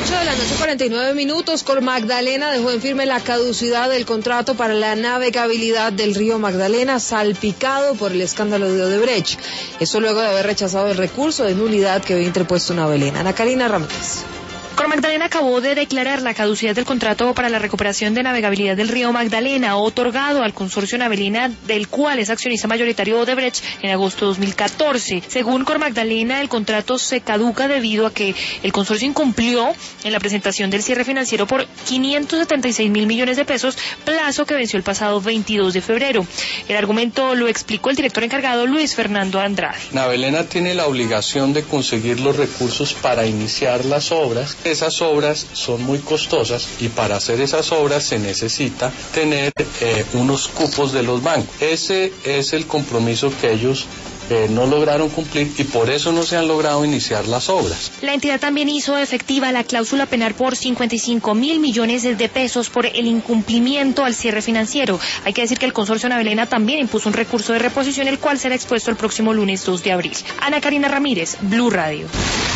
8 de la noche, 49 minutos. Cor Magdalena dejó en firme la caducidad del contrato para la navegabilidad del río Magdalena, salpicado por el escándalo de Odebrecht. Eso luego de haber rechazado el recurso de nulidad que había interpuesto Navelena. Ana Karina Ramírez. Cor Magdalena acabó de declarar la caducidad del contrato para la recuperación de navegabilidad del río Magdalena, otorgado al consorcio Navelena, del cual es accionista mayoritario Odebrecht, en agosto de 2014. Según Cor Magdalena, el contrato se caduca debido a que el consorcio incumplió en la presentación del cierre financiero por 576.000 millones de pesos, plazo que venció el pasado 22 de febrero. El argumento lo explicó el director encargado, Luis Fernando Andrade. Navelena tiene la obligación de conseguir los recursos para iniciar las obras. Esas obras son muy costosas y para hacer esas obras se necesita tener unos cupos de los bancos. Ese es el compromiso que ellos no lograron cumplir y por eso no se han logrado iniciar las obras. La entidad también hizo efectiva la cláusula penal por 55.000 millones de pesos por el incumplimiento al cierre financiero. Hay que decir que el consorcio Navelena también impuso un recurso de reposición, el cual será expuesto el próximo lunes 2 de abril. Ana Karina Ramírez, Blue Radio.